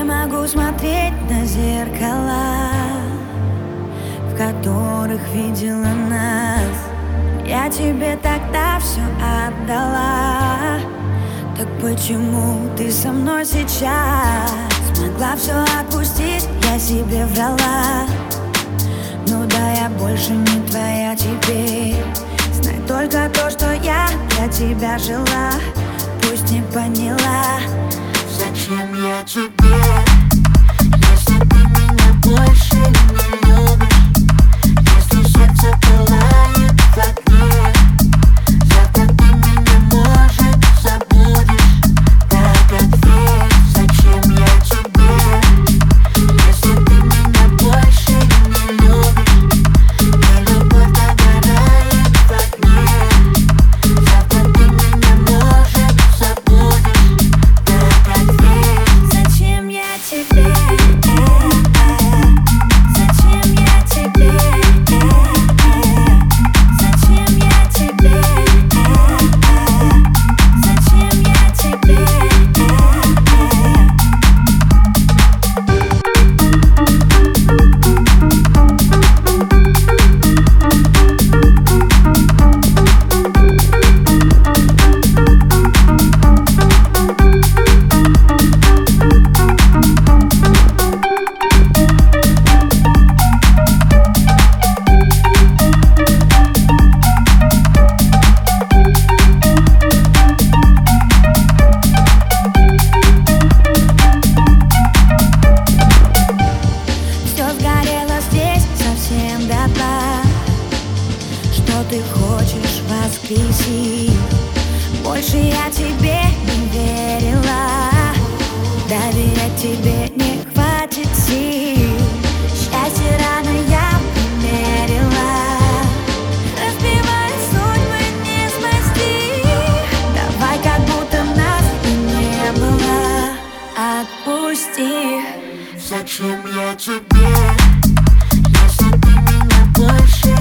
могу смотреть на зеркала, в которых видела нас. Я тебе тогда все отдала. Так почему ты со мной сейчас? Смогла все отпустить, я себе врала. Ну да, я больше не твоя теперь. Знай только то, что я для тебя жила. Пусть не поняла, зачем я тебе, если ты меня больше не любишь. Если сердце пылает в огне, завтра ты меня, может, забудешь. Так ответь, зачем я тебе, если ты меня больше не любишь. И любовь догорает в огне, завтра ты меня, может, забудешь. Так ответь, зачем я тебе, зачем я тебе, зачем я тебе, зачем я тебе. Все сгорело здесь совсем дотла. Что ты хочешь воскресить? Больше я тебе не верила. Доверять тебе не хватит сил. Счастье рано я примерила. Разбивая судьбы не спасти. Давай, как будто нас и не было. Отпусти. Зачем я тебе, если ты меня больше